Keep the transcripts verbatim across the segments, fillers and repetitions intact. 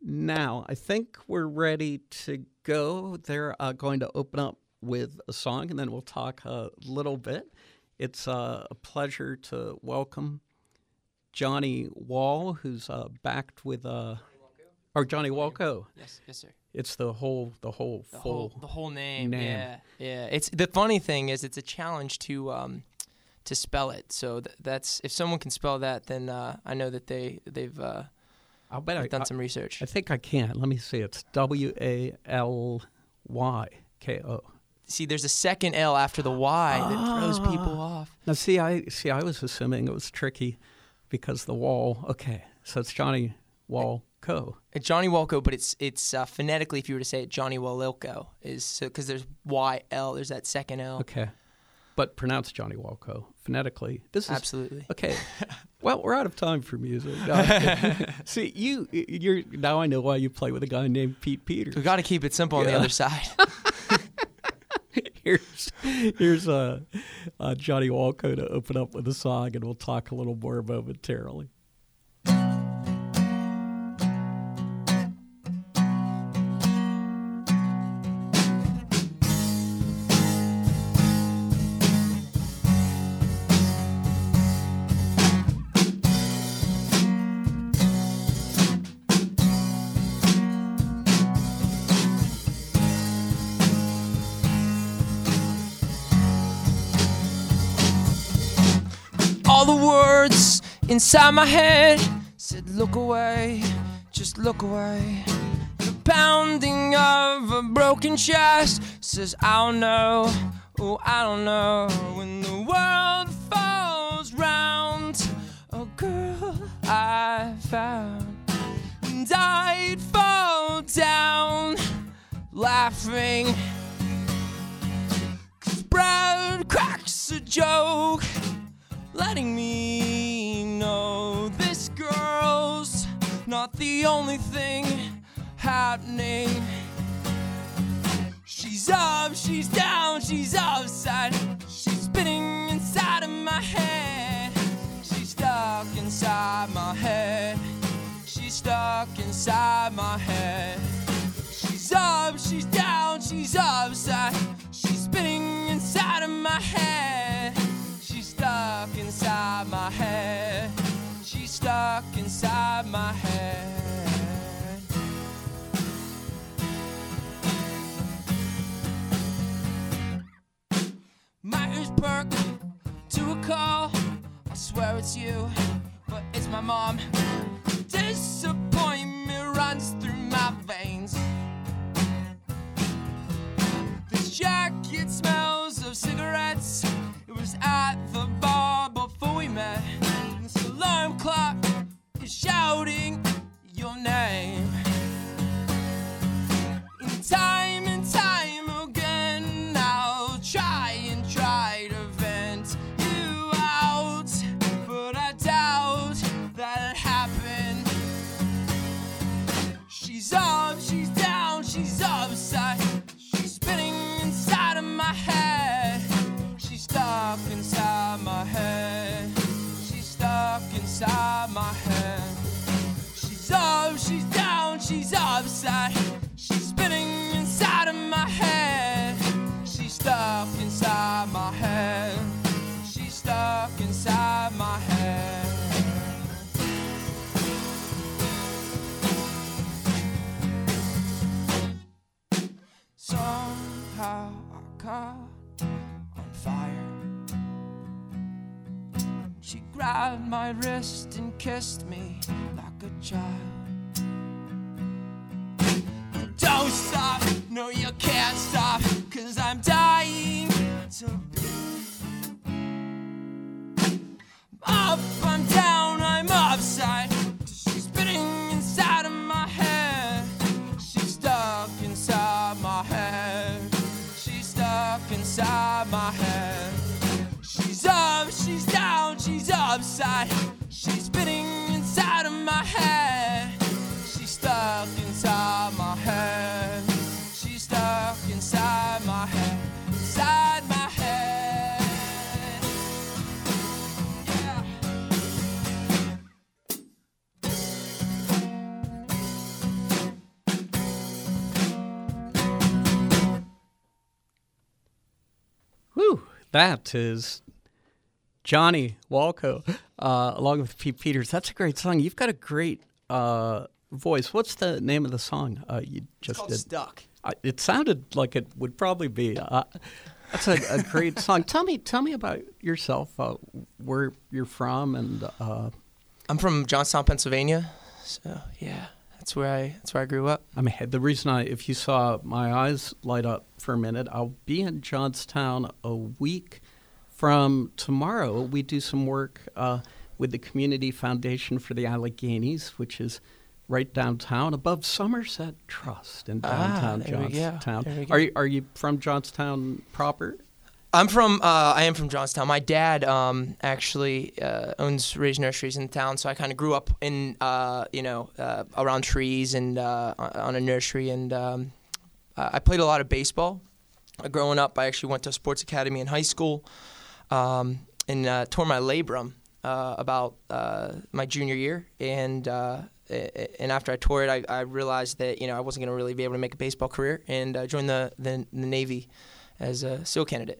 Now, I think we're ready to go. They're uh, going to open up with a song, and then we'll talk a little bit. It's uh, a pleasure to welcome Johnny Wall, who's uh, backed with uh, or Johnny Walco. Yes, yes, sir. It's the whole, the whole The full whole, the whole name. name. Yeah, yeah. It's the funny thing is it's a challenge to um, to spell it. So th- that's if someone can spell that, then uh, I know that they they've uh, I'll bet I, done I, some research. I think I can. Let me see. It's W A L Y K O. See, there's a second L after the Y that throws people off. Now, see, I see. I was assuming it was tricky because the wall. Okay, so it's Johnny Walco. It's Johnny Walco, but it's it's uh, phonetically, if you were to say it, Johnny Walilco is so because there's Y L, there's that second L. Okay, but pronounced Johnny Walco phonetically. This is Absolutely. Okay. Well, we're out of time for music. No. See, you, you're now. I know why you play with a guy named Pete Peters. We got to keep it simple on the Yeah. other side. Here's here's uh, uh, Johnny Walco to open up with a song, and we'll talk a little more momentarily. All the words inside my head said, look away, just look away. The pounding of a broken chest says, I don't know, oh, I don't know. When the world falls round, a girl I found, and I'd fall down laughing. 'Cause Brad cracks a joke, letting me know this girl's not the only thing happening. She's up, she's down, she's upside, she's spinning inside of my head. She's stuck inside my head. She's stuck inside my head. She's up, she's down, she's upside, she's spinning inside of my head. She's stuck inside my head. She's stuck inside my head. My ears perk to a call. I swear it's you, but it's my mom. Disappointment runs through my veins. This jacket smells of cigarettes. It was at the bar before we met. This alarm clock is shouting your name. And time and time again, I'll try and try to vent you out, but I doubt that it happened. She's up, she's down, she's upside, she's spinning inside of my head. She's stuck inside my head. She's stuck inside my head. She's up, she's down, she's upside, she's spinning inside of my head. She's stuck inside my head. She's stuck inside my head. Somehow I caught on fire. She grabbed my wrist and kissed me like a child. Don't stop, no you can't stop, 'cause I'm dying to be. Up, I'm down, I'm upside, she's spinning inside of my head. She's stuck inside my head. She's stuck inside my head. She's up, she's down, she's upside, she's spinning inside of my head. She's stuck inside my head. She's stuck inside my head. Inside my head. Yeah. That is Johnny Walco, uh, along with Pete Peters. That's a great song. You've got a great uh, voice. What's the name of the song uh, you just it's called did? Stuck. Uh, it sounded like it would probably be. Uh, that's a, a great song. Tell me, tell me about yourself. Uh, where you're from, and uh, I'm from Johnstown, Pennsylvania. So yeah, that's where I that's where I grew up. I mean, the reason I, if you saw my eyes light up for a minute, I'll be in Johnstown a week from tomorrow. We do some work uh, with the Community Foundation for the Alleghenies, which is right downtown, above Somerset Trust in downtown ah, there Johnstown. We go. There we go. Are you are you from Johnstown proper? I'm from. Uh, I am from Johnstown. My dad um, actually uh, owns Ray's Nurseries in town, so I kind of grew up in, uh, you know, uh, around trees and uh, on a nursery. And um, I played a lot of baseball. Uh, growing up, I actually went to a sports academy in high school, um, and uh, tore my labrum uh, about uh, my junior year. And uh, and after I tore it, I, I realized that you know I wasn't going to really be able to make a baseball career, and uh, joined the, the the Navy as a SEAL candidate.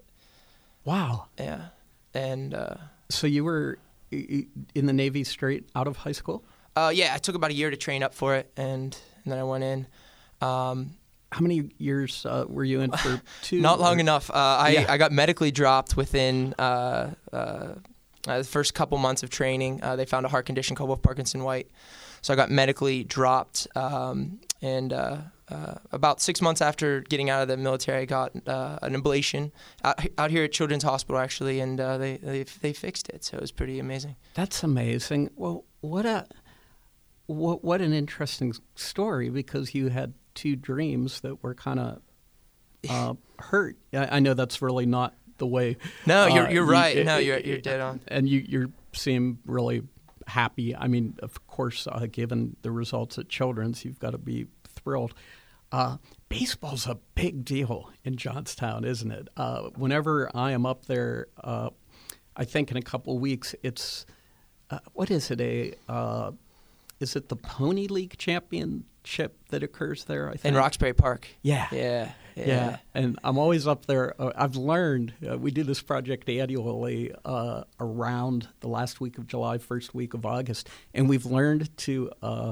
Wow. Yeah, and uh, So you were i- in the Navy straight out of high school? uh, yeah, I took about a year to train up for it, and, and then I went in. Um, How many years uh, were you in for? Two? not long or- enough. Uh, I Yeah. I got medically dropped within uh, uh, uh, the first couple months of training. Uh, they found a heart condition called Wolff Parkinson White, so I got medically dropped. Um, and uh, uh, about six months after getting out of the military, I got uh, an ablation out, out here at Children's Hospital actually, and uh, they, they they fixed it. So it was pretty amazing. That's amazing. Well, what a what what an interesting s- story, because you had two dreams that were kind of uh, hurt. I, I know that's really not the way. No, you're uh, you're you- right. it- no, it- you're you're dead on. And you you seem really happy. I mean, of course, uh, given the results at Children's, you've got to be thrilled. Uh, baseball's a big deal in Johnstown, isn't it? Uh, whenever I am up there, uh, I think in a couple weeks, it's uh, what is it? A uh, is it the Pony League Championship that occurs there? I think In Roxbury Park. Yeah. Yeah. Yeah. Yeah. And I'm always up there. Uh, I've learned, uh, we do this project annually uh, around the last week of July, first week of August, and we've learned to uh,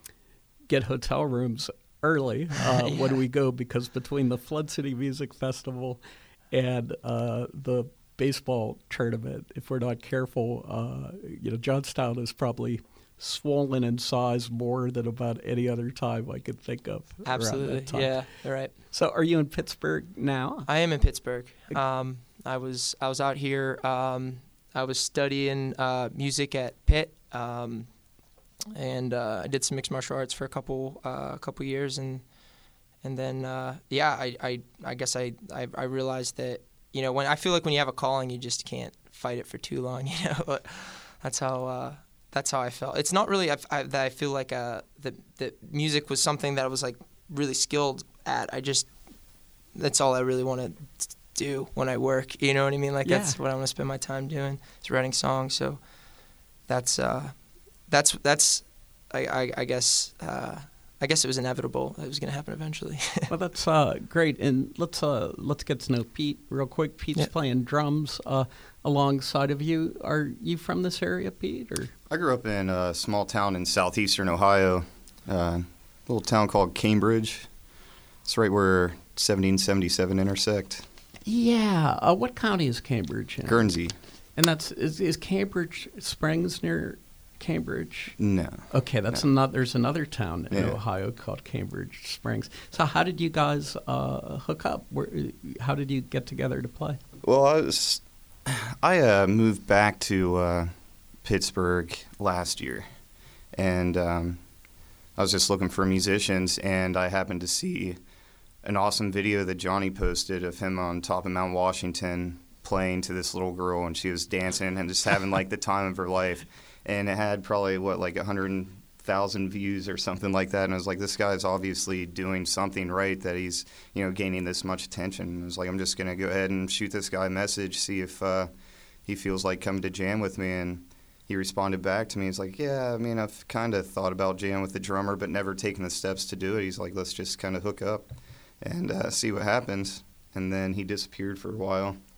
get hotel rooms early uh, Yeah. when we go, because between the Flood City Music Festival and uh, the baseball tournament, if we're not careful, uh, you know, Johnstown is probably swollen in size more than about any other time I could think of. around that Absolutely. time. Yeah. You're right. So, are you in Pittsburgh now? I am in Pittsburgh. Um, I was I was out here. Um, I was studying uh, music at Pitt, um, and uh, I did some mixed martial arts for a couple uh, couple years, and and then uh, yeah, I, I I guess I, I I realized that you know when I feel like when you have a calling, you just can't fight it for too long. You know, but that's how. Uh, That's how I felt. It's not really I, I, that I feel like uh, that that music was something that I was like really skilled at. I just that's all I really want to do when I work. You know what I mean? Like Yeah. that's what I want to spend my time doing is writing songs. So that's uh, that's that's I I, I guess uh, I guess it was inevitable. It was going to happen eventually. Well, that's uh, great. And let's uh, let's get to know Pete real quick. Pete's Yeah. playing drums uh, alongside of you. Are you from this area, Pete? Or I grew up in a small town in southeastern Ohio, uh, a little town called Cambridge. It's right where seventeen seventy-seven intersect. yeah, uh, what county is Cambridge in? Guernsey. And that's is, is Cambridge Springs near Cambridge? No. Okay, that's another. There's another town in Yeah. Ohio called Cambridge Springs. So, how did you guys uh, hook up? Where, how did you get together to play? Well, I was, I uh, moved back to uh, Pittsburgh last year, and um, I was just looking for musicians, and I happened to see an awesome video that Johnny posted of him on top of Mount Washington playing to this little girl, and she was dancing and just having like the time of her life. And it had probably what like a hundred thousand views or something like that. And I was like, this guy's obviously doing something right that he's you know gaining this much attention. And I was like, I'm just gonna go ahead and shoot this guy a message, see if uh, he feels like coming to jam with me. And he responded back to me. He's like, yeah, I mean, I've kind of thought about jam with the drummer, but never taken the steps to do it. He's like, let's just kind of hook up and uh, see what happens. And then he disappeared for a while.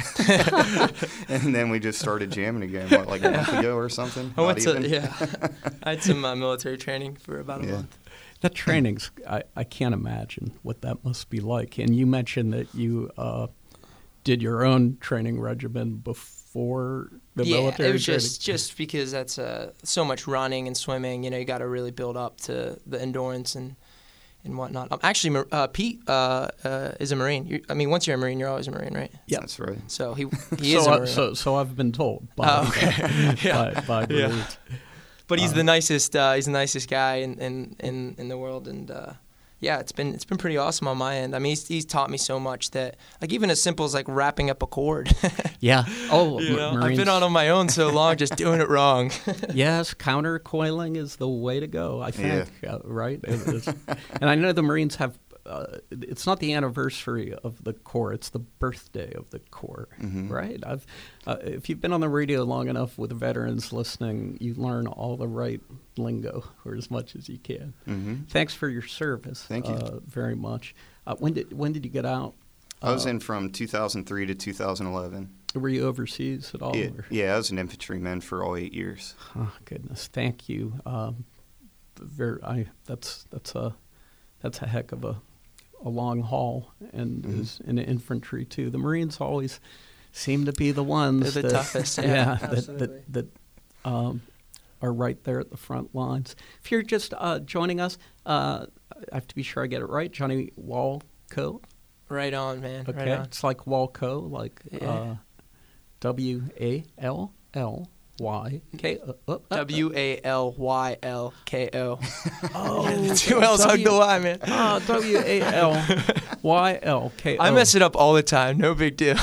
And then we just started jamming again, what, like a month ago or something? I went Not to, even? yeah. I had some uh, military training for about a Yeah. month. That training's, I, I can't imagine what that must be like. And you mentioned that you uh, did your own training regimen before the yeah, military it was training. just just because that's uh, so much running and swimming. You know, you got to really build up to the endurance and and whatnot. Um, actually, uh, Pete uh, uh, is a Marine. You, I mean, once you're a Marine, you're always a Marine, right? Yeah. That's right. So he he so, is a uh, Marine. so, so I've been told by, Oh, okay. Yeah. by, by Yeah. Marines. But he's Uh, the nicest. Uh, he's the nicest guy in, in, in, in the world, and uh, yeah, it's been it's been pretty awesome on my end. I mean, he's, he's taught me so much that, like, even as simple as like wrapping up a cord. Yeah. Oh, You M- know, I've Marines. been on on my own so long, just doing it wrong. Yes, countercoiling is the way to go, I think, uh, right? It is. And I know the Marines have, uh, it's not the anniversary of the Corps, it's the birthday of the Corps, Mhm. right? I've, uh, if you've been on the radio long enough with veterans listening, you learn all the right lingo, or as much as you can. Mm-hmm. Thanks for your service. Thank you. Uh, very much. Uh, when did when did you get out? I was Uh, in from two thousand three to two thousand eleven. Were you overseas at all? Yeah, or- yeah, I was an infantryman for all eight years. Oh goodness, thank you. Um, very, I that's that's a that's a heck of a a long haul, and Mhm. is in infantry too. The Marines always seem to be the ones They're the that, toughest, yeah, yeah, that absolutely. that that um, are right there at the front lines. If you're just uh, joining us, uh, I have to be sure I get it right. Johnny Walco. Right on, man. Okay, Right on. it's like Walco, like Yeah. uh, W A L L Y K O. W A L Y L K O. Oh, Two L's hug the Y, man. Oh, W A L Y L K O. I mess it up all the time. No big deal.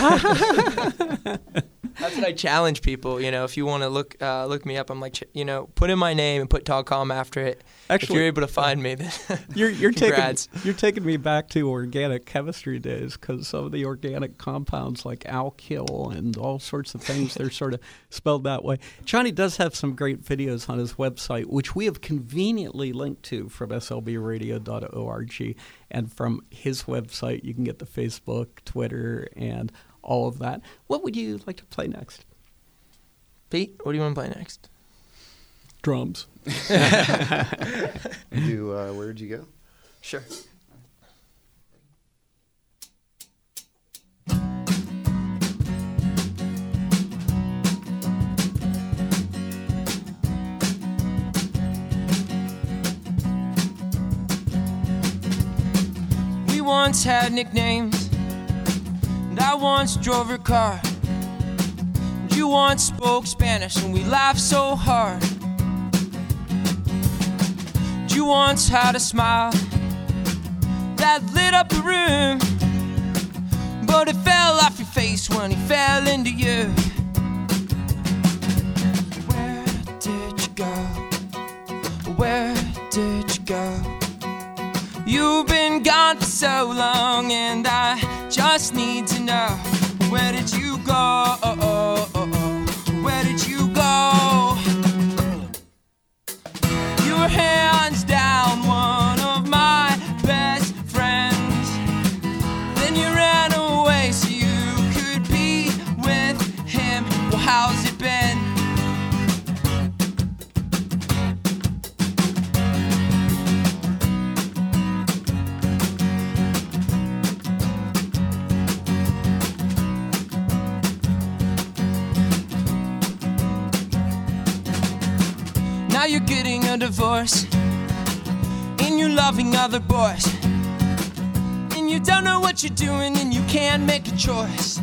That's what I challenge people. You know, if you want to look uh, look me up, I'm like, ch- you know, put in my name and put Togcom after it. if Actually, you're able to find me, then You're you're taking congrats. you're taking me back to organic chemistry days, because some of the organic compounds like alkyl and all sorts of things, they're sort of spelled that way. Johnny does have some great videos on his website, which we have conveniently linked to from S L B radio dot org, and from his website you can get the Facebook, Twitter, and all of that. What would you like to play next? Pete, what do you want to play next? Drums. Do uh, where'd you go? Sure. We once had nicknames, and I once drove your car. And you once spoke Spanish, and we laughed so hard. And you once had a smile that lit up the room, but it fell off your face when he fell into you. Where did you go? Where did you go? You've been gone for so long, and I just need to know, where did you go? Where did you go? You were hands down one of my best friends. Then you ran away so you could be with him. Well, how's it been? Now you're getting a divorce, and you're loving other boys, and you don't know what you're doing, and you can't make a choice.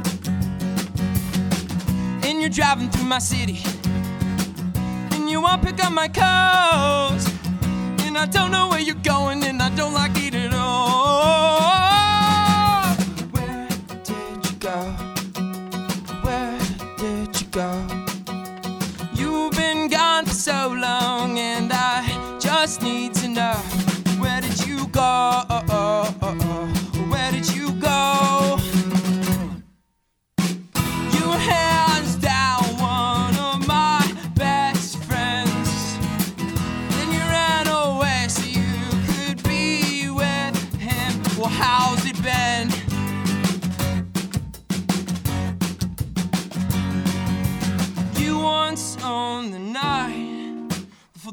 And you're driving through my city, and you won't pick up my calls, and I don't know where you're going, and I don't like it at all. Where did you go? Where did you go? You've been gone for so long, and I just need to know, where did you go? Where did you go? You were hands down one of my best friends. Then you ran away so you could be with him. Well, how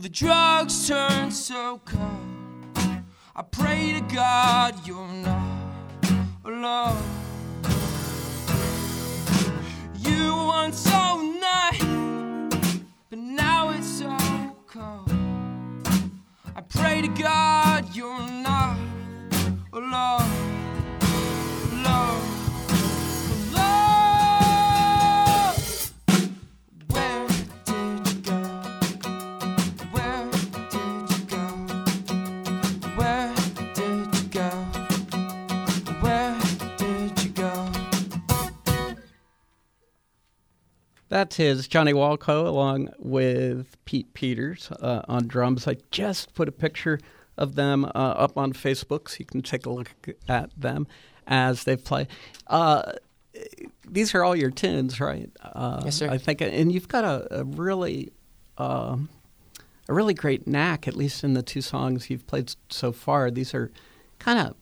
the drugs turn so cold, I pray to God you're not alone. You were once so nice, but now it's so cold. I pray to God you're not alone. Alone. Alone. Where did you go? Where did you go? Where did you go? Where did you go? That's his Johnny Walco along with Pete Peters uh, on drums. I just put a picture of them uh, up on Facebook so you can take a look at them as they play. Uh, these are all your tunes, right? Uh, Yes, sir. I think, and you've got a, a really, um, a really great knack, at least in the two songs you've played so far. These are kind of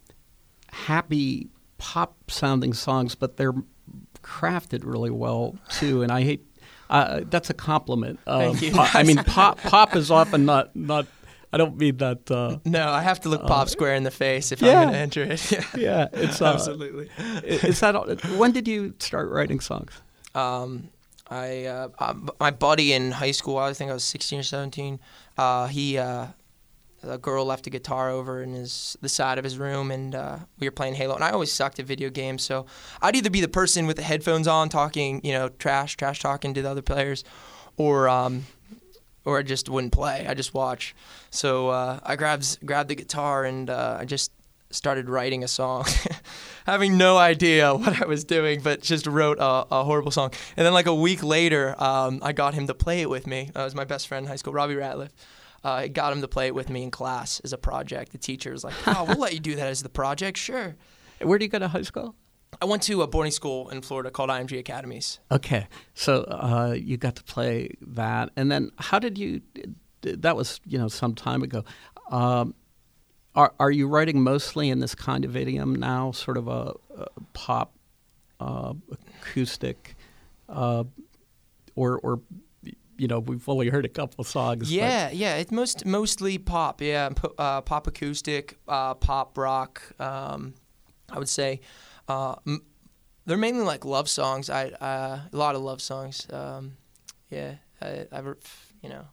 happy pop-sounding songs, but they're crafted really well too. And I hate uh, that's a compliment. Uh, Thank you. Pop, I mean, pop pop is often not not. I don't mean that. Uh, No, I have to look Pop square in the face if yeah. I'm going to enter it. Yeah, yeah, it's uh, absolutely. Is that all- when did you start writing songs? Um, I uh, uh, my buddy in high school, I think I was sixteen or seventeen. Uh, he uh, a girl left a guitar over in his the side of his room, and uh, we were playing Halo. And I always sucked at video games, so I'd either be the person with the headphones on, talking, you know, trash, trash talking to the other players, or um, or I just wouldn't play. I just watch. So uh, I grabbed grabbed the guitar and uh, I just started writing a song, having no idea what I was doing, but just wrote a, a horrible song. And then like a week later, um, I got him to play it with me. That was my best friend in high school, Robbie Ratliff. Uh, I got him to play it with me in class as a project. The teacher was like, "Oh, we'll let you do that as the project, sure." Where do you go to high school? I went to a boarding school in Florida called I M G Academies. Okay, so uh, you got to play that, and then how did you? That was you know some time ago. Um, are are you writing mostly in this kind of idiom now, sort of a, a pop, uh, acoustic, uh, or or you know we've only heard a couple songs. Yeah, yeah, it's most mostly pop. Yeah, po- uh, pop acoustic, uh, pop rock. Um, I would say. Uh, m- they're mainly like love songs. I uh, a lot of love songs. Um, yeah, I, I've you know,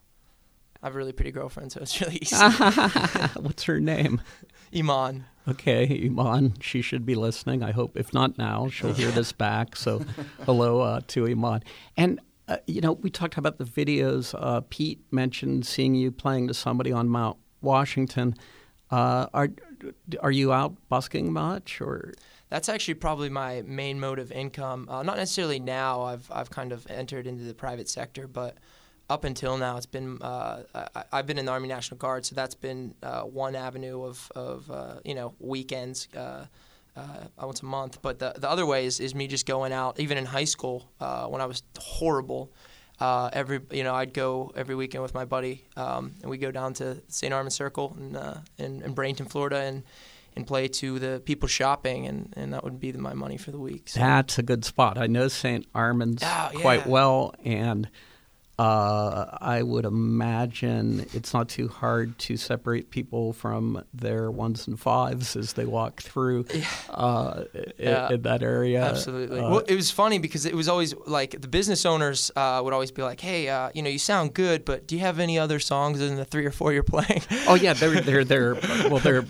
I have a really pretty girlfriend, so it's really easy. But what's her name? Iman. Okay, Iman. She should be listening. I hope, if not now, she'll hear this back. So, hello uh, to Iman. And uh, you know, we talked about the videos. Uh, Pete mentioned seeing you playing to somebody on Mount Washington. Uh, are are you out busking much, or? That's actually probably my main mode of income. Uh, not necessarily now. I've I've kind of entered into the private sector, but up until now, it's been uh, I, I've been in the Army National Guard, so that's been uh, one avenue of of uh, you know weekends, uh, uh, once a month. But the the other way is, is me just going out. Even in high school, uh, when I was horrible, uh, every you know I'd go every weekend with my buddy, um, and we go down to Saint Armand Circle in, uh, in in Bradenton, Florida, and. and play to the people shopping, and, and that would be the, my money for the week. So. That's a good spot. I know Saint Armand's Oh, yeah. quite well, and uh, I would imagine it's not too hard to separate people from their ones and fives as they walk through uh, Yeah. in, in that area. Absolutely. Uh, Well, it was funny because it was always like the business owners uh, would always be like, "Hey, uh, you know, you sound good, but do you have any other songs than the three or four you're playing?" oh yeah, they're they're they're well they're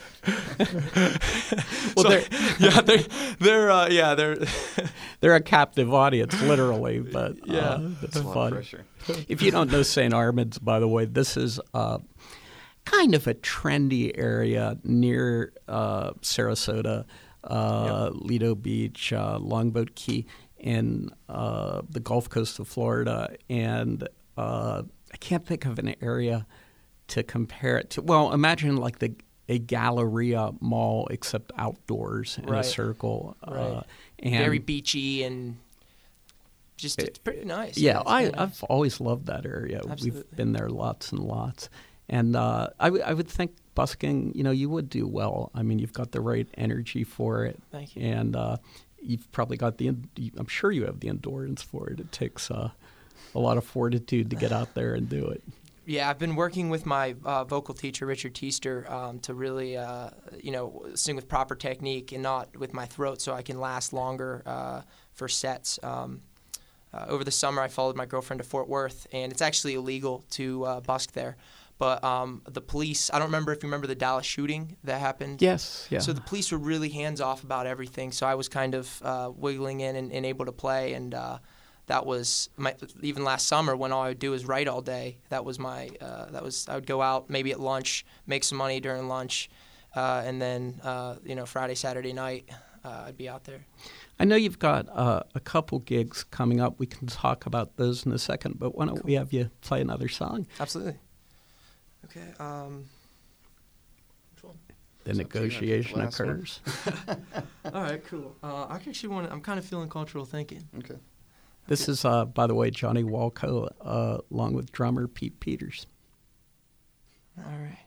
well So, they're yeah, they're they're uh, yeah they're they're a captive audience, literally. But Yeah. uh, it's It's a lot of fun. pressure. If you don't know Saint Armand's, by the way, this is uh, kind of a trendy area near uh, Sarasota, uh, Lido Beach, uh, Longboat Key, in uh, the Gulf Coast of Florida. And uh, I can't think of an area to compare it to. Well, imagine like the a Galleria mall, except outdoors in a Right. circle. Right. Uh, and very beachy and just it's pretty nice. Yeah, it's I, kinda- I've always loved that area. Absolutely. We've been there lots and lots. And uh, I, w- I would think busking, you know, you would do well. I mean, you've got the right energy for it. Thank you. And uh, you've probably got the, en- I'm sure you have the endurance for it. It takes uh, a lot of fortitude to get out there and do it. Yeah, I've been working with my uh, vocal teacher, Richard Teester, um, to really, uh, you know, sing with proper technique and not with my throat, so I can last longer uh, for sets. Um, uh, over the summer, I followed my girlfriend to Fort Worth, and it's actually illegal to uh, busk there. But um, the police, I don't remember if you remember the Dallas shooting that happened. Yes, yeah. So the police were really hands-off about everything, so I was kind of uh, wiggling in and, and able to play, and uh, that was my, even last summer when all I would do is write all day. That was my, uh, that was, I would go out maybe at lunch, make some money during lunch, uh, and then, uh, you know, Friday, Saturday night, uh, I'd be out there. I know you've got uh, a couple gigs coming up. We can talk about those in a second, but why don't Cool. we have you play another song? Absolutely. Okay. Um, which one? The It's up to you. I think negotiation the last one. occurs. All right, cool. Uh, I actually want. I'm kind of feeling cultural thinking. Okay. This is, uh, by the way, Johnny Walco, uh, along with drummer Pete Peters. All right.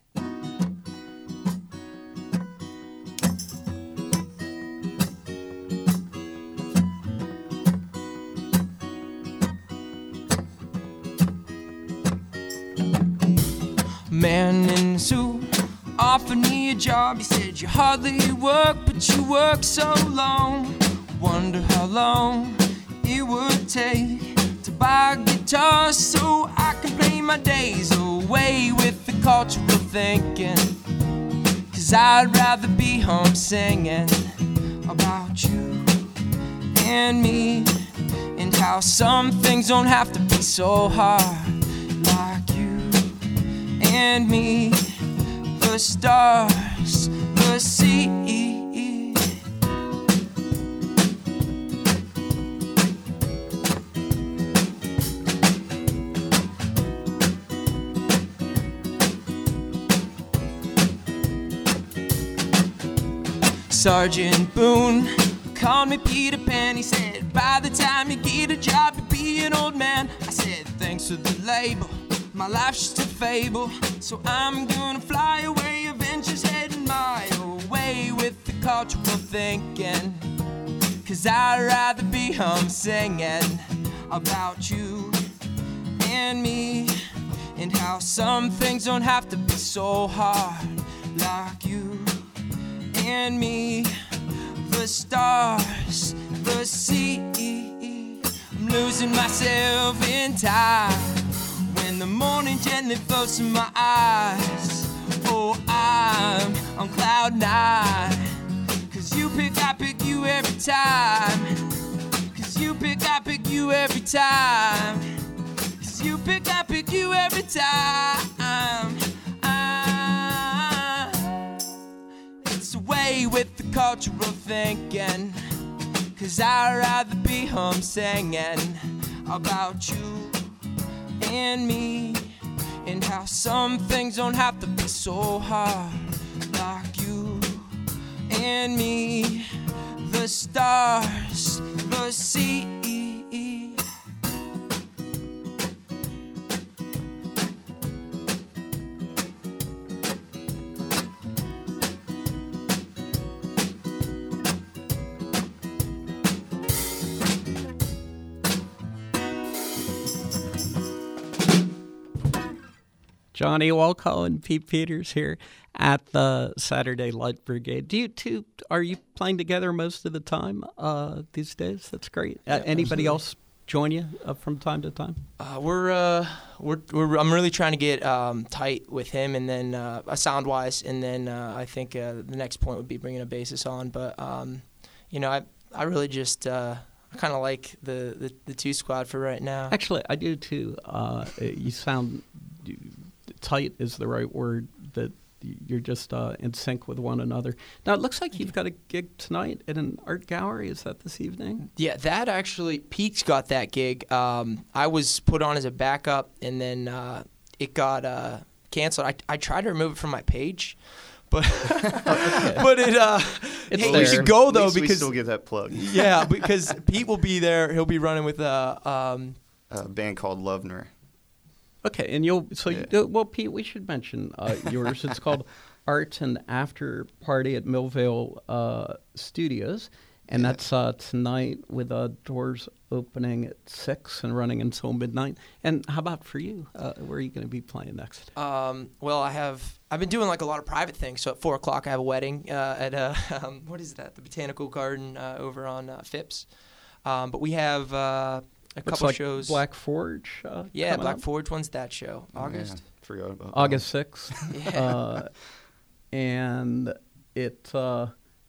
Man in a suit offered me a job. He said you hardly work, but you work so long. Wonder how long it would take to buy a guitar so I can play my days away with the cultural thinking. Cause I'd rather be home singing about you and me, and how some things don't have to be so hard, like you and me, the stars, the sea. Sergeant Boone called me Peter Pan. He said, by the time you get a job, you'll be an old man. I said, thanks for the label, my life's just a fable. So I'm gonna fly away, adventures heading my way with the cultural thinking. Cause I'd rather be home singing about you and me, and how some things don't have to be so hard, like you and me, the stars, the sea. I'm losing myself in time when the morning gently floats in my eyes. Oh, I'm on cloud nine, cause you pick, I pick you every time. Cause you pick, I pick you every time. Cause you pick, I pick you every time. Away with the cultural thinking. Cause I'd rather be home singing about you and me, and how some things don't have to be so hard, like you and me, the stars, the sea. Johnny Walco and Pete Peters here at the Saturday Light Brigade. Do you two, are you playing together most of the time uh, these days? That's great. Uh, Yeah, anybody absolutely. else join you uh, from time to time? Uh, we're, uh, we're, we're, I'm really trying to get um, tight with him, and then uh, sound wise, and then uh, I think uh, the next point would be bringing a bassist on. But um, you know, I, I really just uh, kind of like the, the, the two squad for right now. Actually, I do too. Uh, you sound you, tight is the right word. That you're just uh, in sync with one another. Now it looks like you've got a gig tonight at an art gallery. Is that this evening? Yeah, that actually, Pete's got that gig. Um, I was put on as a backup, and then uh, it got uh, canceled. I, I tried to remove it from my page, but but it. Uh, It's hey, there. you should go At though, least we because still get that plug. yeah, because Pete will be there. He'll be running with uh, um, A band called Lovener. Okay, and you'll so Yeah. you, uh, well, Pete, we should mention uh, yours. It's called Art and After Party at Millvale uh, Studios, And Yeah. that's uh, tonight with uh, doors opening at six and running until midnight. And how about for you? Uh, where are you going to be playing next? Um, well, I have I've been doing like a lot of private things. So at four o'clock, I have a wedding uh, at uh, um, what is that? The Botanical Garden uh, over on uh, Phipps. Um, but we have uh, a Looks couple like shows. Black Forge. Uh, yeah, coming Black up. Forge. When's that show? Oh, August. yeah, forgot about that. August sixth. Yeah. Uh, and it uh,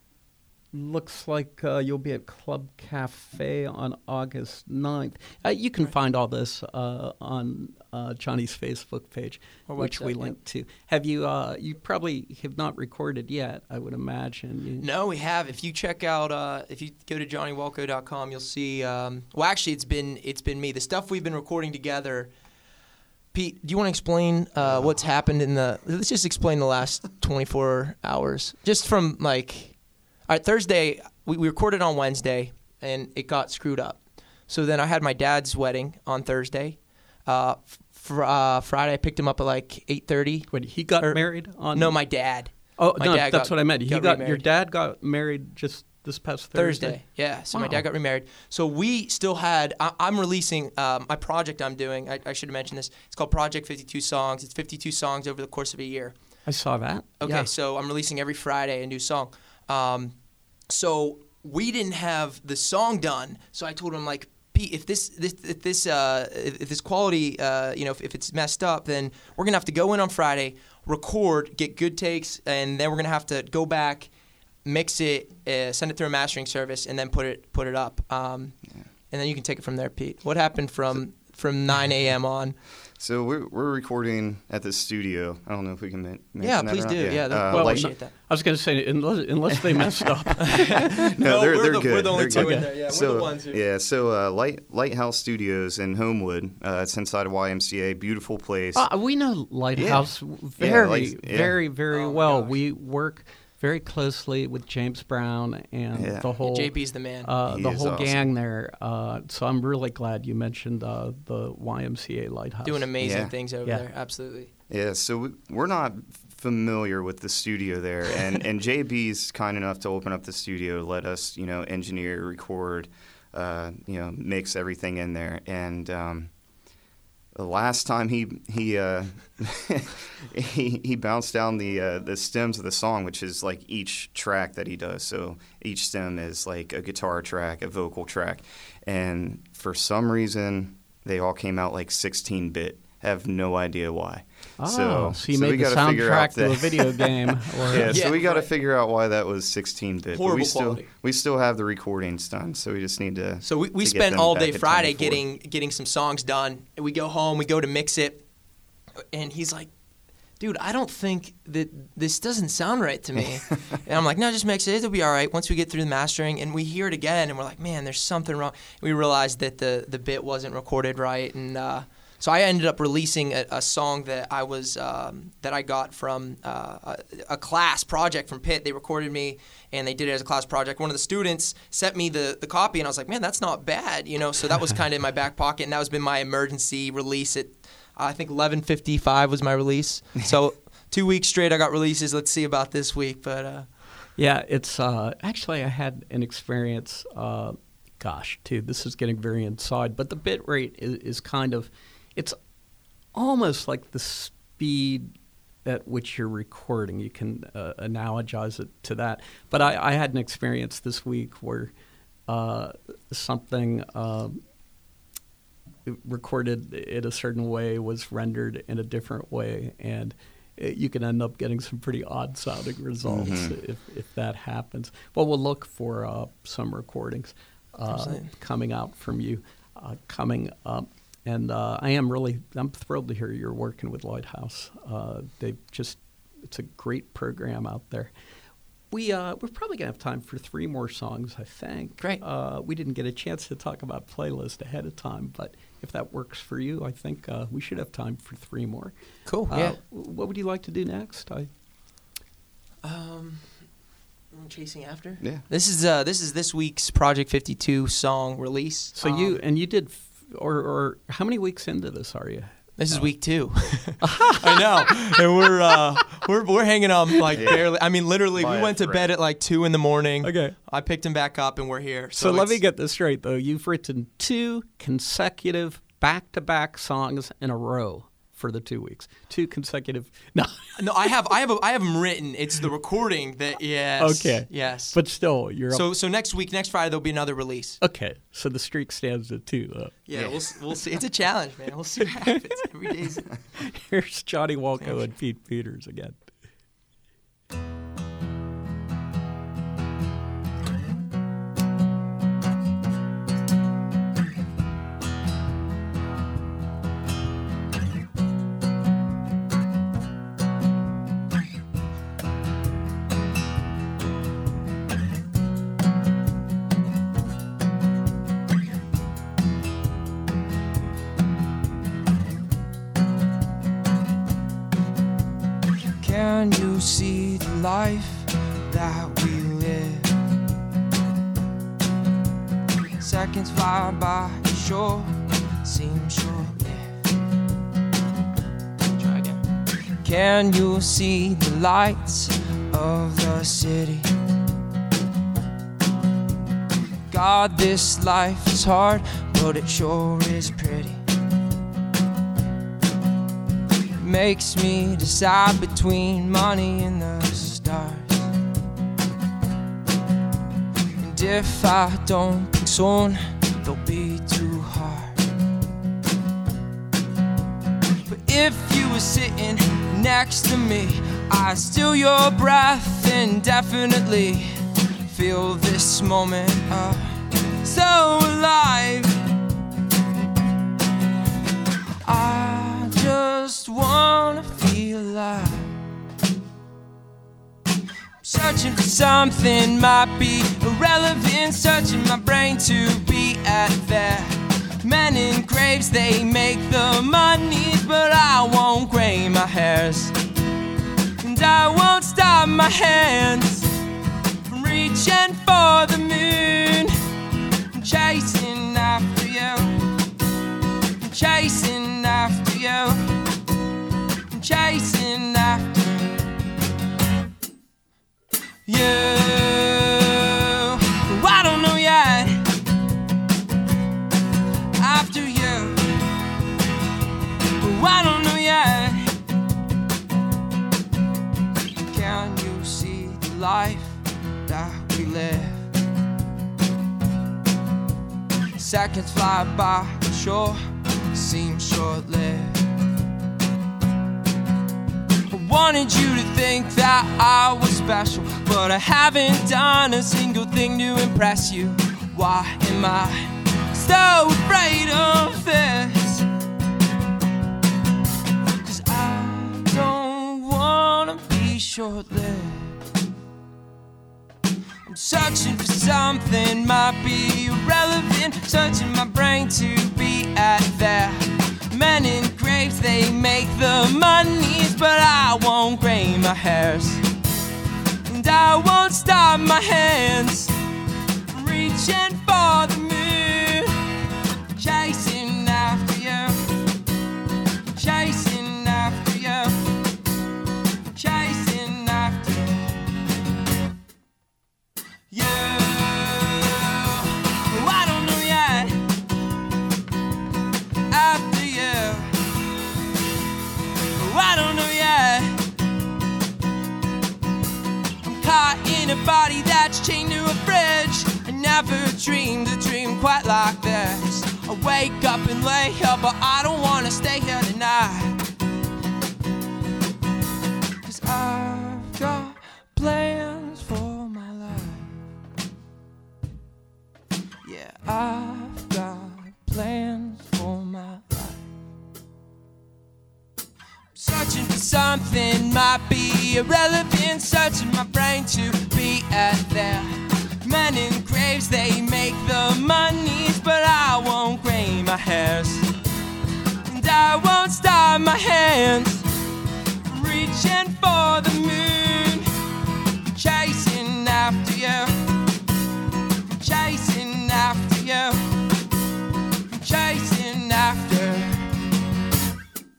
looks like uh, you'll be at Club Cafe on August ninth. Uh, you can Right. find all this uh, on uh, Johnny's Facebook page, Or which we website, yeah. link to. Have you? Uh, you probably have not recorded yet, I would imagine. You, No, we have. If you check out, uh, if you go to johnny walco dot com, you'll see. Um, well, actually, it's been it's been me. The stuff we've been recording together. Pete, do you want to explain uh, what's happened in the? Let's just explain the last twenty-four hours, just from like, all right, Thursday we, we recorded on Wednesday and it got screwed up. So then I had my dad's wedding on Thursday. Uh, fr- uh, Friday I picked him up at like eight thirty. Wait, he got Or- married on? No, my dad. Oh my no, dad that's got- what I meant. He got got, your remarried. dad got married just this past Thursday. Thursday. Yeah. So my Wow. dad got remarried. So we still had. I, I'm releasing um, my project. I'm doing. I, I should have mentioned this. It's called Project fifty-two Songs. It's fifty-two songs over the course of a year. I saw that. Okay. Yeah. So I'm releasing every Friday a new song. Um, so we didn't have the song done. So I told him like, Pete, if this this if this uh, if, if this quality uh, you know if, if it's messed up, then we're gonna have to go in on Friday, record, get good takes, and then we're gonna have to go back, mix it, uh, send it through a mastering service, and then put it put it up. Um, Yeah. And then you can take it from there, Pete. What happened from from nine a.m. on? So we're we're recording at the studio. I don't know if we can men- mention Yeah, that please or do. not. Yeah, that- uh, well, Light- appreciate that. I was going to say unless unless they messed up. no, they're we're they're the, good. We're the only They're two good. in there. Yeah, so, we're the ones who. Yeah, so uh, Light Lighthouse Studios in Homewood. Uh, it's inside of Y M C A. Beautiful place. Uh, we know Lighthouse Yeah, very, Lights- yeah. very, very Oh, my well. gosh. We work very closely with James Brown and Yeah. the whole J P's the man. uh, He the is whole awesome. gang there. Uh, so I'm really glad you mentioned uh, the Y M C A Lighthouse. Doing amazing Yeah. things over Yeah. there. Absolutely. Yeah, so we, we're not familiar with the studio there, and and J B's kind enough to open up the studio, let us, you know, engineer, record, uh, you know, mix everything in there. And um, the last time he he uh, he he bounced down the uh, the stems of the song, which is like each track that he does. So each stem is like a guitar track, a vocal track, and for some reason they all came out like sixteen bit. Have no idea why. Oh, so, so you so we made the gotta figure out soundtrack to a that- video game. Or, Yeah, so Yeah, we got to right. figure out why that was sixteen bit. But we Horrible still quality. we still have the recordings done, so we just need to. So we, we to get spent them all back day at Friday twenty-four. getting getting some songs done. And we go home, we go to mix it, and he's like, "Dude, I don't think that this doesn't sound right to me." And I'm like, "No, just mix it. It'll be all right." Once we get through the mastering, and we hear it again, and we're like, "Man, there's something wrong." We realized that the the bit wasn't recorded right, and uh, so I ended up releasing a, a song that I was um, that I got from uh, a, a class project from Pitt. They recorded me, and they did it as a class project. One of the students sent me the, the copy, and I was like, "Man, that's not bad," you know. So that was kind of in my back pocket, and that was been my emergency release. At I think eleven fifty-five was my release. So two weeks straight, I got releases. Let's see about this week, but uh, Yeah, it's uh, actually I had an experience. Uh, gosh, too, this is getting very inside, but the bit rate is, is kind of, it's almost like the speed at which you're recording. You can uh, analogize it to that. But I, I had an experience this week where uh, something um, recorded in a certain way was rendered in a different way, and it, you can end up getting some pretty odd sounding results Mhm. if, if that happens. Well, we'll look for uh, some recordings uh, Absolutely. coming out from you uh, coming up. And uh, I am really, I'm thrilled to hear you're working with Lighthouse. Uh, they just, it's a great program out there. We, uh, we're probably going to have time for three more songs, I think. Great. Uh, we didn't get a chance to talk about playlist ahead of time, but if that works for you, I think uh, we should have time for three more. cool. Uh, yeah. What would you like to do next? I, Um, chasing after. Yeah. This is uh this is this week's Project fifty-two song release. so Um, you, and you did, f- or, or how many weeks into this are you? This is week two. I know, and we're uh, we're we're hanging on like Yeah. barely. I mean, literally, By we a went to thread. bed at like two in the morning. Okay. I picked him back up, and we're here. So, So, let me it's- get this straight, though. You've written two consecutive back-to-back songs in a row for the two weeks. Two consecutive. No, No, I have I have a, I have them written. It's the recording that yes. Okay. Yes. but still, you're up. so so next week, next Friday, there'll be another release. Okay, so the streak stands at two, though. Yeah, Yeah. we'll s- we'll see. It's a challenge, man. We'll see what happens. Every day's. Here's Johnny Walco and Pete Peters again. Can you see the life that we live? Seconds fly by, sure seem short-lived. Try again. Can you see the lights of the city? God, this life is hard, but it sure is pretty. Makes me decide between money and the stars. And if I don't pick soon, they'll be too hard. But if you were sitting next to me, I'd steal your breath and definitely feel this moment uh, so alive. I just wanna feel alive. Searching for something might be irrelevant, searching my brain to be at there. Men in graves, they make the monies, but I won't gray my hairs. And I won't stop my hands from reaching for the moon, chasing after you, chasing after you, chasing after you. I don't know yet. After you, I don't know yet. Can you see the life that we live? Seconds fly by, sure seem short-lived. I wanted you to think that I was special, but I haven't done a single thing to impress you. Why am I so afraid of this? 'Cause I don't wanna be short-lived. I'm searching for something, might be irrelevant, searching my brain to be at there. Men in graves, they make the monies, but I won't gray my hairs. And I won't stop my hands from reaching for the moon, chasing after you, chasing after you, chasing after you. I don't know yet. After you, I don't know yet. I'm caught in a body that's chained to a bridge. I never dreamed a dream quite like this. I wake up and lay here, but I don't wanna stay here tonight. 'Cause I've got plans for my life. Yeah, I've got plans for my life. Searching for something might be irrelevant, searching my brain to be at there. Men in graves, they make the monies, but I won't gray my hairs. And I won't stop my hands from reaching for the moon, chasing after you, chasing after you, chasing after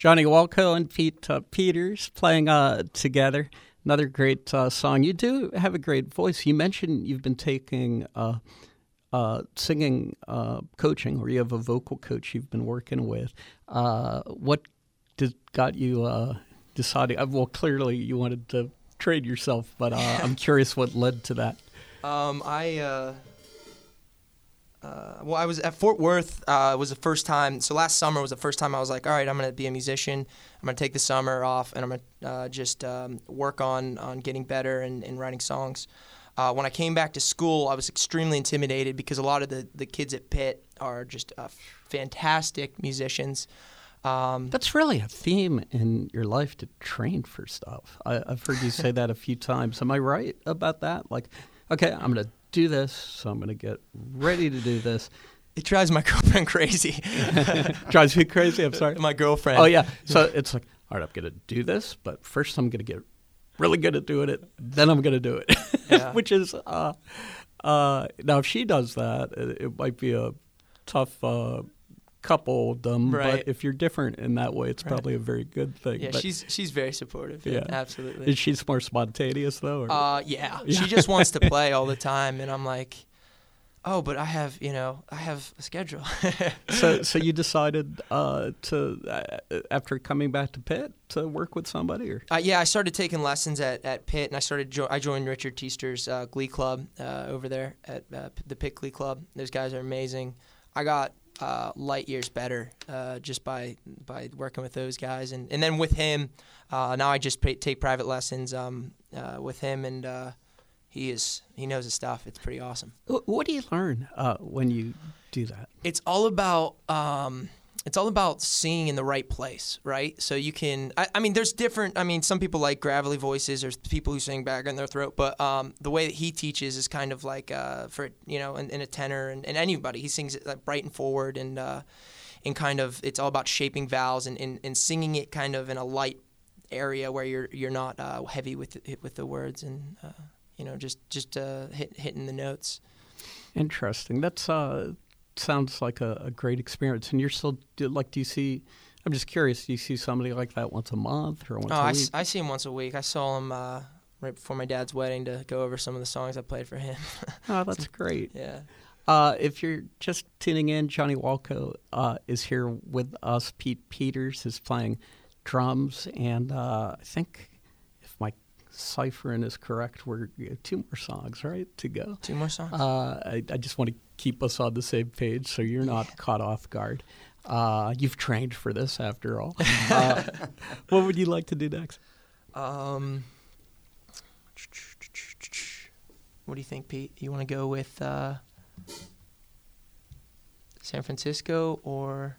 Johnny Walco and Pete uh, Peters playing uh, together. Another great uh, song. You do have a great voice. You mentioned you've been taking uh, uh, singing uh, coaching, or you have a vocal coach you've been working with. Uh, what did, got you uh, deciding? Uh, well, clearly you wanted to trade yourself, but uh, I'm curious what led to that. Um, I uh, uh, well, I was at Fort Worth. Uh, it was the first time. So last summer was the first time I was like, all right, I'm gonna be a musician. I'm gonna take the summer off, and I'm gonna uh, just um, work on on getting better and, and writing songs. Uh, when I came back to school, I was extremely intimidated because a lot of the, the kids at Pitt are just uh, fantastic musicians. Um, That's really a theme in your life, to train for stuff. I, I've heard you say that a few times. Am I right about that? Like, okay, I'm going to do this, so I'm going to get ready to do this. it drives my girlfriend crazy. Drives you crazy? I'm sorry? My girlfriend. Oh, yeah. So it's like, all right, I'm going to do this, but first I'm going to get really good at doing it, then I'm going to do it, Yeah. which is, uh, uh, now if she does that, it, it might be a tough uh, couple-dom, Right. but if you're different in that way, it's Right. probably a very good thing. Yeah, But she's she's very supportive. Yeah, Yeah. absolutely. is she more spontaneous, though? Or? Uh, yeah. Yeah. She just wants to play all the time, and I'm like, oh, but I have, you know, I have a schedule. so, so you decided uh, to, uh, after coming back to Pitt, to work with somebody, or? Uh, yeah, I started taking lessons at, at Pitt, and I started. Jo- I joined Richard Teaster's uh, Glee Club uh, over there at uh, the Pitt Glee Club. Those guys are amazing. I got uh, light years better uh, just by by working with those guys, and, and then with him, uh, now I just pay, take private lessons um, uh, with him, and uh, he is he knows his stuff. It's pretty awesome. Wh- What do you learn uh, when you do that? It's all about um, it's all about singing in the right place, right? So you can. I, I mean, there's different. I mean, some people like gravelly voices. There's people who sing back in their throat, but um, the way that he teaches is kind of like uh, for you know, in, in a tenor and, and anybody. He sings it like bright and forward, and uh, and kind of it's all about shaping vowels and, and, and singing it kind of in a light area where you're you're not uh, heavy with the, with the words and. Uh, You know, just just uh, hit, hitting the notes. Interesting. That's uh, sounds like a, a great experience. And you're still do, like, do you see? I'm just curious. Do you see somebody like that once a month or once Oh, a I, week? s- I see him once a week. I saw him uh, right before my dad's wedding to go over some of the songs I played for him. Oh, that's great. Yeah. Uh, if you're just tuning in, Johnny Walco uh, is here with us. Pete Peters is playing drums, and uh, I think if my ciphering is correct, we're two more songs, right, to go. Two more songs. Uh, I, I just want to keep us on the same page so you're not caught off guard. Uh, you've trained for this, after all. Uh, what would you like to do next? Um, what do you think, Pete? You want to go with uh, San Francisco or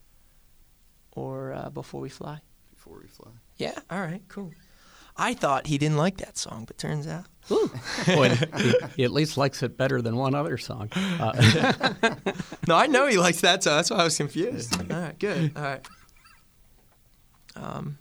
or uh, Before We Fly? Before We Fly. Yeah. All right. Cool. I thought he didn't like that song, but turns out. Boy, he, he at least likes it better than one other song. Uh, No, I know he likes that song. That's why I was confused. All right, good. All right. Um.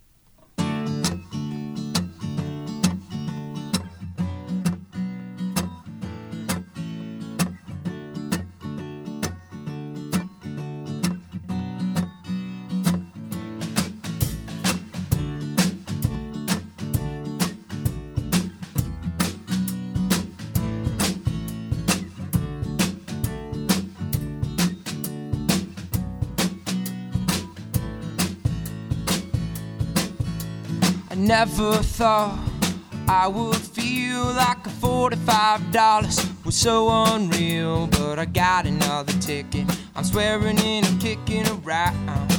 Never thought I would feel like a forty-five dollars was so unreal, but I got another ticket. I'm swearing in and kicking around.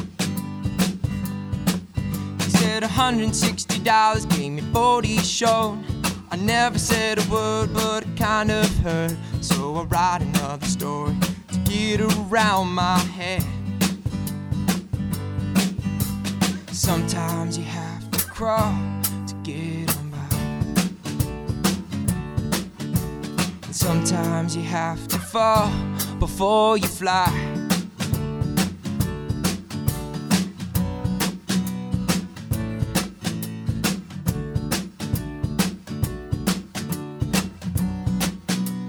He said one hundred sixty dollars, gave me forty short. I never said a word, but it kind of hurt. So I write another story to get around my head. Sometimes you have to crawl to get on by, and sometimes you have to fall before you fly.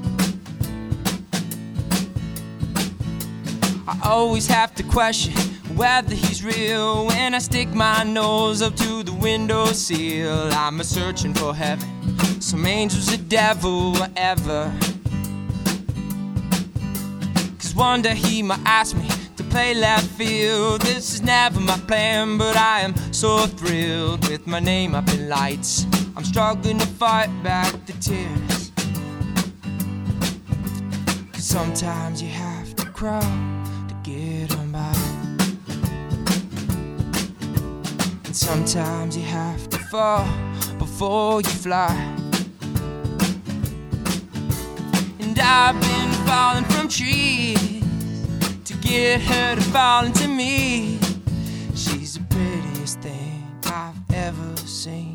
I always have to question whether he's real. When I stick my nose up to the windowsill, I'm a searching for heaven, some angels, a devil, whatever. Cause one day he might ask me to play left field. This is never my plan, but I am so thrilled. With my name up in lights, I'm struggling to fight back the tears. Cause sometimes you have to crawl to get on by, and sometimes you have to fall before you fly. And I've been falling from trees to get her to fall into me. She's the prettiest thing I've ever seen.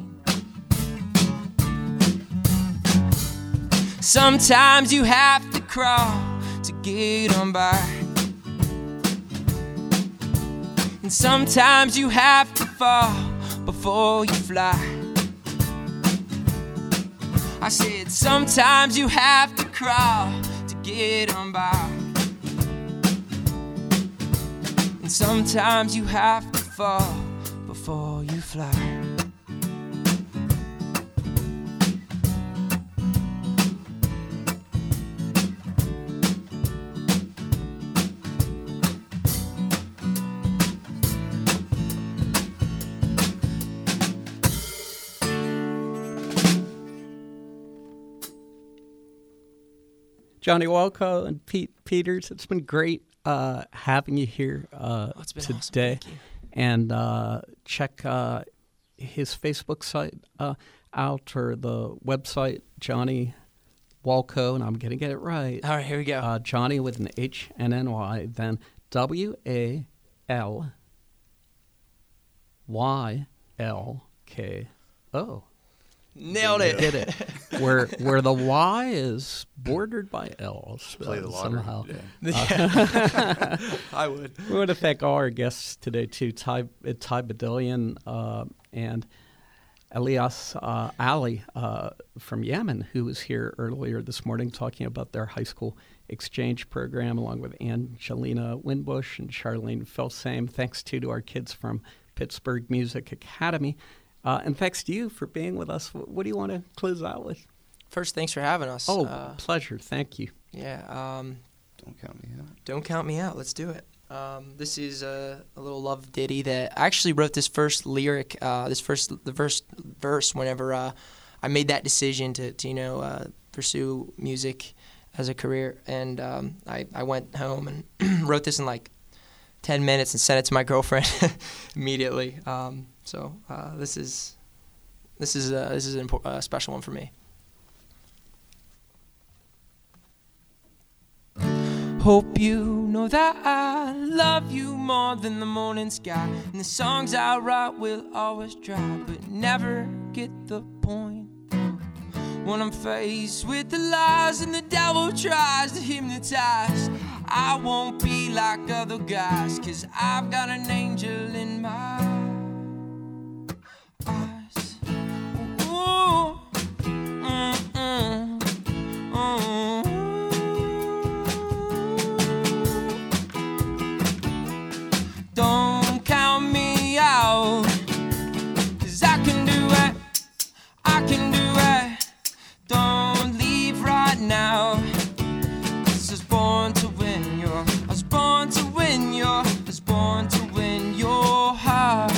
Sometimes you have to crawl to get on by, and sometimes you have to fall before you fly. I said sometimes you have to crawl to get on by, and sometimes you have to fall before you fly. Johnny Walco and Pete Peters, it's been great uh, having you here uh, Oh, it's been today. awesome. Thank you. And uh, check uh, his Facebook site uh, out, or the website, Johnny Walco, and I'm going to get it right. All right, here we go. Uh, Johnny with an H and N Y, then W A L Y L K O. Nailed You it. did it. Where where the Y is bordered by L's. Play the uh, lottery. somehow. Yeah. I would. We want to thank all our guests today, too. Ty, uh, Ty Badillion uh, and Elias uh, Ali uh, from Yemen, who was here earlier this morning talking about their high school exchange program, along with Angelina Winbush and Charlene Felsame. Thanks, too, to our kids from Pittsburgh Music Academy. Uh, and thanks to you for being with us. What, what do you want to close out with? First, thanks for having us. Oh, Uh, pleasure. Thank you. yeah. Um, Don't count me out. Don't count me out. Let's do it. Um, this is a, a little love ditty that I actually wrote this first lyric, uh, this first the first verse whenever uh, I made that decision to, to you know uh, pursue music as a career, and um, I I went home and wrote this in like ten minutes and sent it to my girlfriend immediately. Um, so uh, this is this is uh, this is a impor- uh, special one for me. Hope you know that I love you more than the morning sky, and the songs I write will always try, but never get the point. When I'm faced with the lies and the devil tries to hypnotize, I won't be like other guys, 'cause I've got an angel in my eyes. Ooh, mm, mm, mm. Don't count me out, 'cause I can do it, I can do it. Don't leave right now, 'cause I was born to win your, I was born to win your, I was born to win your heart.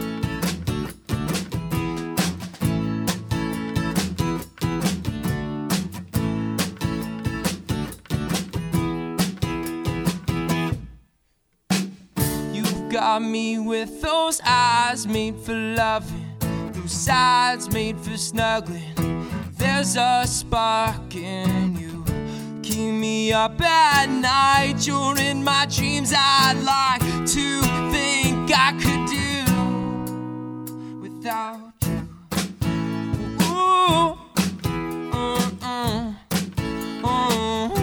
Got me with those eyes made for loving, those sides made for snuggling. There's a spark in you, keep me up at night. You're in my dreams, I'd like to think I could do without you. Ooh, mm, mm, mm.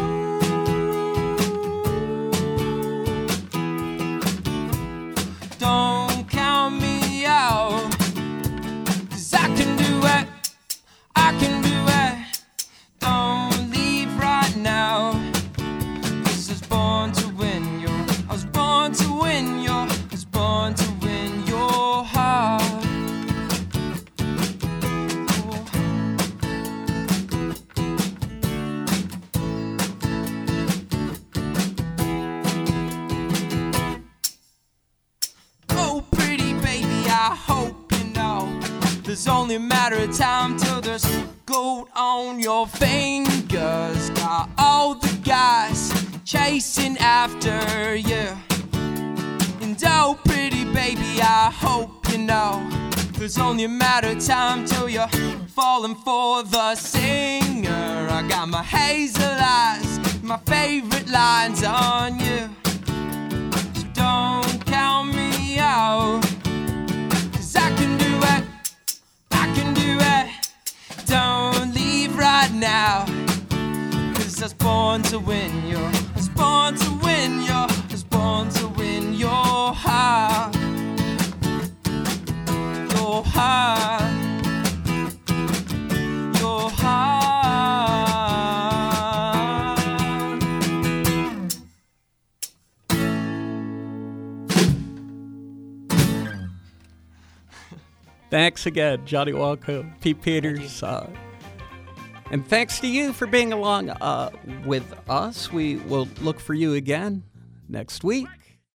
Don't count me out, 'cause I can do it, I can do it. Don't leave right now, 'cause I was born to win your, I was born to It's only a matter of time till there's gold on your fingers. Got all the guys chasing after you. And oh, pretty baby, I hope you know there's only a matter of time till you're falling for the singer. I got my hazel eyes, my favorite lines on you. So don't count me out, 'cause I can do it, I can do it. Don't leave right now, 'cause I was born to win you. I was born to win you. I was born to win your heart. Your heart. Your heart. Thanks again, Johnny Walker, Pete Peters. Uh, and thanks to you for being along uh, with us. We will look for you again next week.